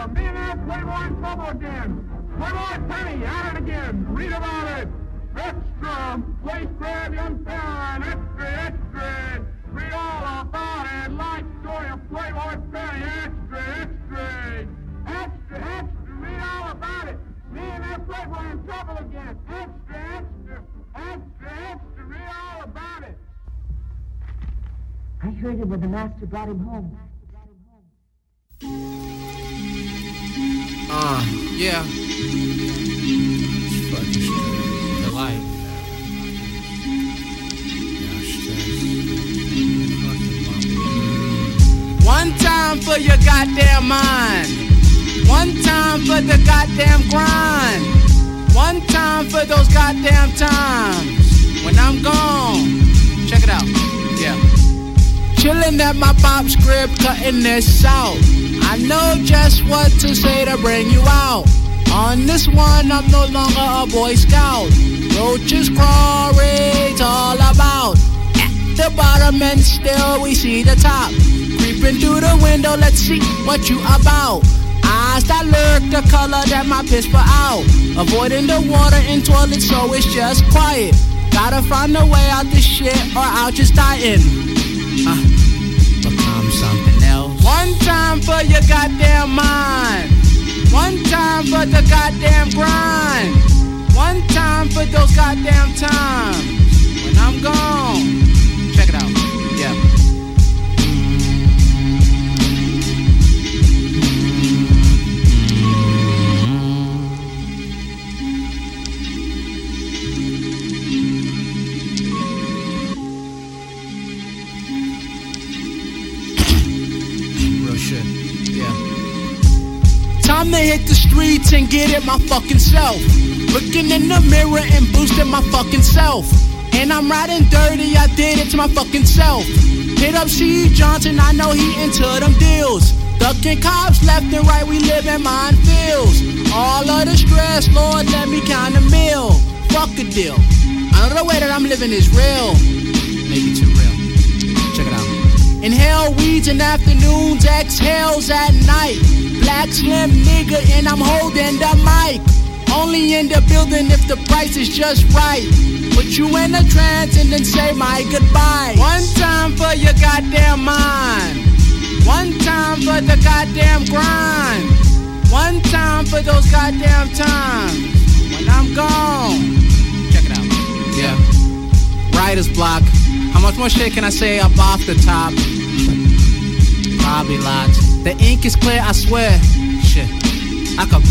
Me and that Playboy in trouble again. Playboy Penny, at it again. Read about it. Extra. Waist grab, young Caroline. Extra, extra. Read all about it. Life story of Playboy Penny. Extra, extra. Extra, extra. Read all about it. Me and that Playboy in trouble again. Extra, extra. Extra, extra. Read all about it. I heard it when the master brought him home. Yeah. It's fucking straight. The life. One time for your goddamn mind. One time for the goddamn grind. One time for those goddamn times when I'm gone. Check it out. Yeah. Chillin' at my pop's crib, cutting this out. I know just what to say to bring you out. On this one, I'm no longer a Boy Scout. Roaches crawl, it's all about. At the bottom and still we see the top. Creeping through the window, let's see what you about. Eyes that lurk, the color that my piss put out. Avoiding the water in toilets, so it's just quiet. Gotta find a way out this shit or I'll just die in. Become something else. One time for your goddamn mind. One time for the goddamn grind. One time for those goddamn times when I'm gone. Check it out. Yeah. Time to hit the streets and get it my fucking self. Looking in the mirror and boosting my fucking self. And I'm riding dirty, I did it to my fucking self. Hit up C. Johnson, I know he into them deals. Ducking cops left and right, we live in minefields. All of the stress, Lord, let me count a meal. Fuck a deal. I know the way that I'm living is real. Maybe too real. Check it out. Inhale weeds in afternoons, exhales at night. Black slim nigga and I'm holding the mic. Only in the building if the price is just right. Put you in a trance and then say my goodbye. One time for your goddamn mind. One time for the goddamn grind. One time for those goddamn times when I'm gone. Check it out. Yeah. Writer's block. How much more shit can I say up off the top? Probably lots. The ink is clear, I swear. Shit. I could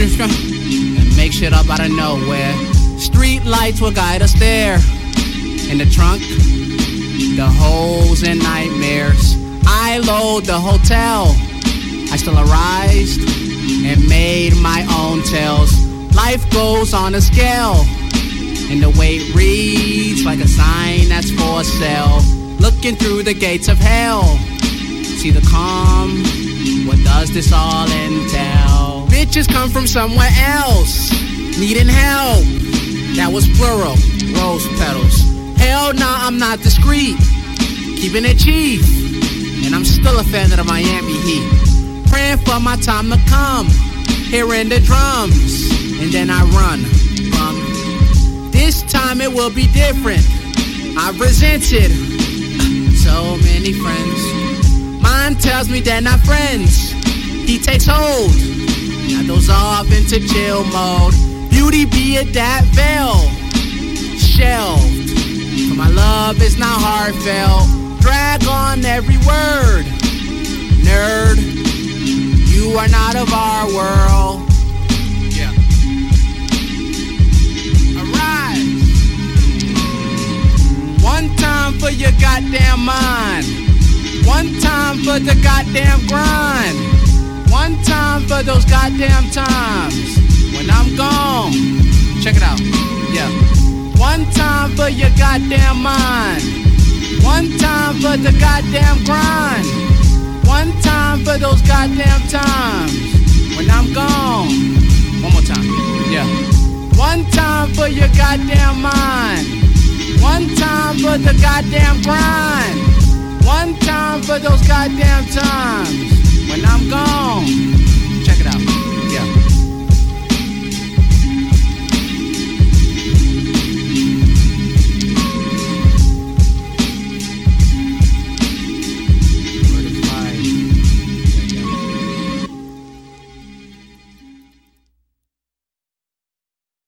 and make shit up out of nowhere. Street lights will guide us there. In the trunk, the holes and nightmares. I load the hotel. I still arise and made my own tales. Life goes on a scale, and the weight reads like a sign that's for sale. Looking through the gates of hell, see the calm. What does this all entail? Bitches come from somewhere else, needing help. That was plural, rose petals. Hell nah, I'm not discreet, keeping it chief. And I'm still a fan of the Miami Heat. Praying for my time to come, hearing the drums, and then I run. This time it will be different. I've resented so many friends. Mine tells me they're not friends. He takes hold, now goes off into chill mode. Beauty be it that veil, shelved. For my love is not heartfelt. Drag on every word, nerd. You are not of our world. Yeah. Arise. One time for your goddamn mind. One time for the goddamn grind. One time for those goddamn times when I'm gone. Check it out. Yeah. One time for your goddamn mind. One time for the goddamn grind. One time for those goddamn times when I'm gone. One more time. Yeah. One time for your goddamn mind. One time for the goddamn grind. One time for those goddamn times when I'm gone.